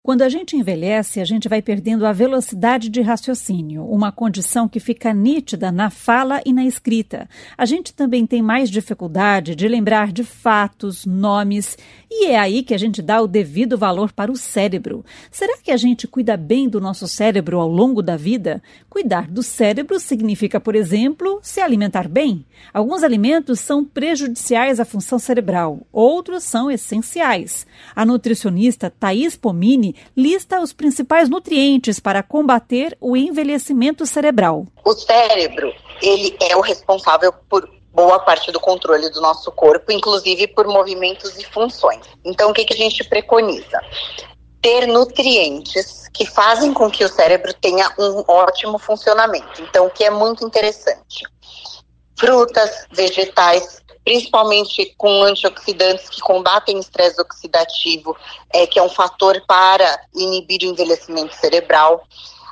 Quando a gente envelhece, a gente vai perdendo a velocidade de raciocínio, uma condição que fica nítida na fala e na escrita. A gente também tem mais dificuldade de lembrar de fatos, nomes, e é aí que a gente dá o devido valor para o cérebro. Será que a gente cuida bem do nosso cérebro ao longo da vida? Cuidar do cérebro significa, por exemplo, se alimentar bem. Alguns alimentos são prejudiciais à função cerebral, outros são essenciais. A nutricionista Thaís Pomini lista os principais nutrientes para combater o envelhecimento cerebral. O cérebro, ele é o responsável por boa parte do controle do nosso corpo, inclusive por movimentos e funções. Então, o que a gente preconiza? Ter nutrientes que fazem com que o cérebro tenha um ótimo funcionamento. Então, o que é muito interessante. Frutas, vegetais, principalmente com antioxidantes que combatem estresse oxidativo, que é um fator para inibir o envelhecimento cerebral.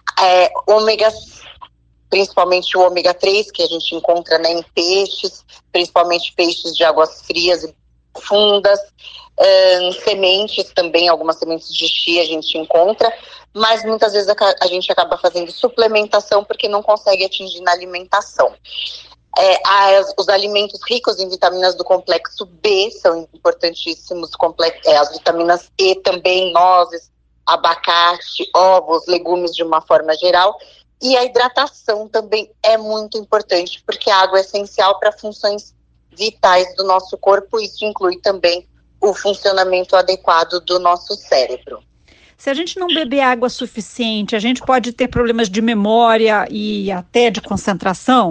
Ômegas, principalmente o ômega 3, que a gente encontra, né, em peixes, principalmente peixes de águas frias e profundas. Sementes também, algumas sementes de chia a gente encontra, mas muitas vezes a gente acaba fazendo suplementação porque não consegue atingir na alimentação. Os alimentos ricos em vitaminas do complexo B são importantíssimos, as vitaminas E também, nozes, abacate, ovos, legumes de uma forma geral. E a hidratação também é muito importante, porque a água é essencial para funções vitais do nosso corpo. Isso inclui também o funcionamento adequado do nosso cérebro. Se a gente não beber água suficiente, a gente pode ter problemas de memória e até de concentração?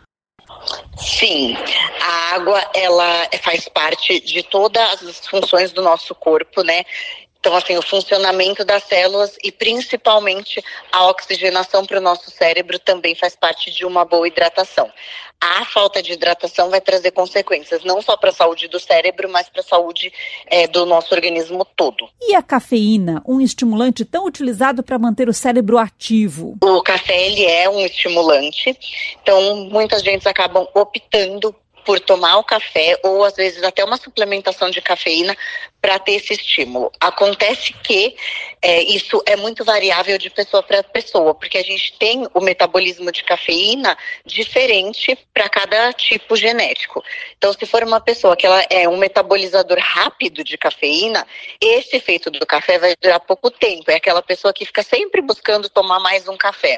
Sim, a água, ela faz parte de todas as funções do nosso corpo, né? Então, assim, o funcionamento das células e principalmente a oxigenação para o nosso cérebro também faz parte de uma boa hidratação. A falta de hidratação vai trazer consequências, não só para a saúde do cérebro, mas para a saúde do nosso organismo todo. E a cafeína, um estimulante tão utilizado para manter o cérebro ativo? O café, ele é um estimulante, então muitas gente acabam optando por tomar o café ou às vezes até uma suplementação de cafeína para ter esse estímulo. Acontece que isso é muito variável de pessoa para pessoa, porque a gente tem o metabolismo de cafeína diferente para cada tipo genético. Então, se for uma pessoa que ela é um metabolizador rápido de cafeína, esse efeito do café vai durar pouco tempo. É aquela pessoa que fica sempre buscando tomar mais um café.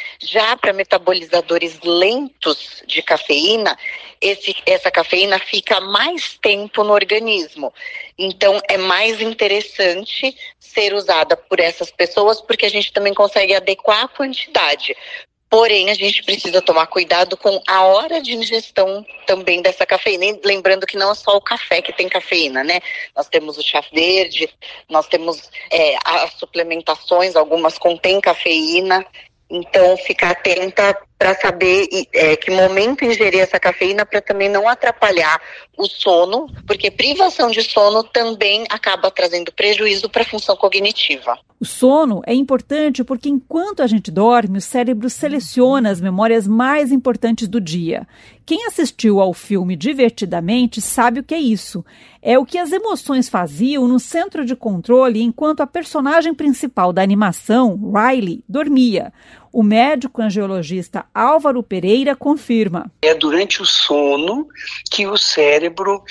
Já para metabolizadores lentos de cafeína, essa cafeína fica mais tempo no organismo. Então, é mais interessante ser usada por essas pessoas, porque a gente também consegue adequar a quantidade. Porém, a gente precisa tomar cuidado com a hora de ingestão também dessa cafeína. E lembrando que não é só o café que tem cafeína, né? Nós temos o chá verde, nós temos as suplementações, algumas contêm cafeína. Então, ficar atenta para saber que momento ingerir essa cafeína para também não atrapalhar o sono, porque privação de sono também acaba trazendo prejuízo para a função cognitiva. O sono é importante porque enquanto a gente dorme, o cérebro seleciona as memórias mais importantes do dia. Quem assistiu ao filme Divertidamente sabe o que é isso. É o que as emoções faziam no centro de controle enquanto a personagem principal da animação, Riley, dormia. O médico angiologista Álvaro Pereira confirma. É durante o sono que o cérebro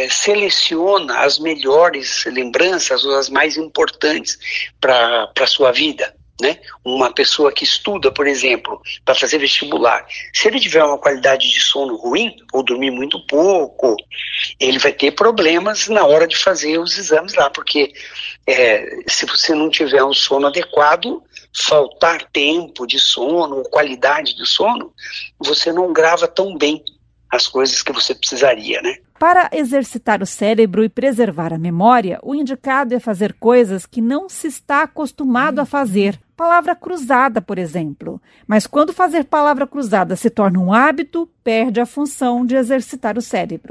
seleciona as melhores lembranças ou as mais importantes para a sua vida. Né? Uma pessoa que estuda, por exemplo, para fazer vestibular, se ele tiver uma qualidade de sono ruim ou dormir muito pouco, ele vai ter problemas na hora de fazer os exames lá, porque se você não tiver um sono adequado, faltar tempo de sono ou qualidade de sono, você não grava tão bem as coisas que você precisaria, né? Para exercitar o cérebro e preservar a memória, o indicado é fazer coisas que não se está acostumado a fazer. Palavra cruzada, por exemplo. Mas quando fazer palavra cruzada se torna um hábito, perde a função de exercitar o cérebro.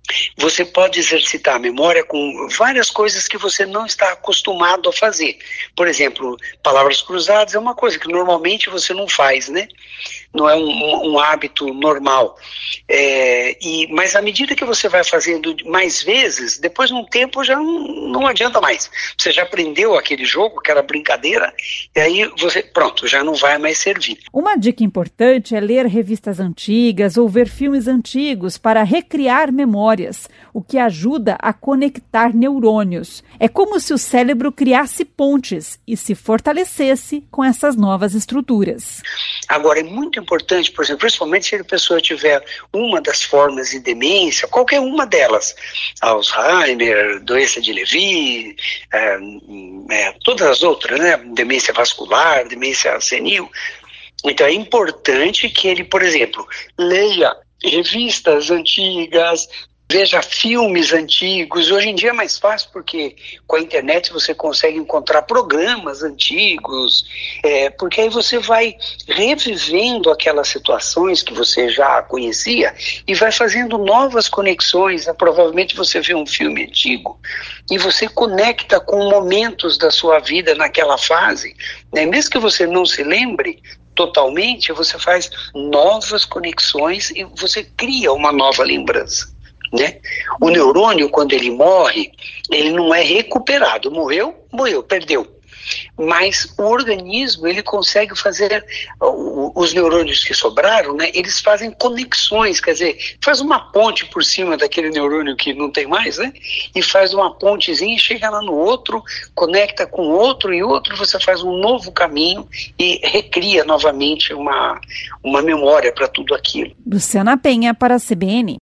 Você pode exercitar a memória com várias coisas que você não está acostumado a fazer. Por exemplo, palavras cruzadas é uma coisa que normalmente você não faz, né? Não é um hábito normal. Mas à medida que você vai fazendo mais vezes, depois de um tempo já não adianta mais. Você já aprendeu aquele jogo, aquela brincadeira, e aí pronto, já não vai mais servir. Uma dica importante é ler revistas antigas ou ver filmes antigos para recriar memórias, o que ajuda a conectar neurônios. É como se o cérebro criasse pontes e se fortalecesse com essas novas estruturas. Agora, é muito importante, por exemplo, principalmente se a pessoa tiver uma das formas de demência, qualquer uma delas, Alzheimer, doença de Levy, todas as outras, né? Demência vascular, demência senil. Então é importante que ele, por exemplo, leia revistas antigas, veja filmes antigos. Hoje em dia é mais fácil porque com a internet você consegue encontrar programas antigos, porque aí você vai revivendo aquelas situações que você já conhecia e vai fazendo novas conexões. Provavelmente você vê um filme antigo e você conecta com momentos da sua vida naquela fase, né? Mesmo que você não se lembre totalmente, você faz novas conexões e você cria uma nova lembrança, né? O neurônio, quando ele morre, ele não é recuperado. Morreu, perdeu. Mas o organismo, ele consegue fazer, os neurônios que sobraram, né, eles fazem conexões, quer dizer, faz uma ponte por cima daquele neurônio que não tem mais, né, e faz uma pontezinha, chega lá no outro, conecta com outro e outro, você faz um novo caminho e recria novamente uma memória para tudo aquilo. Luciana Penha para a CBN.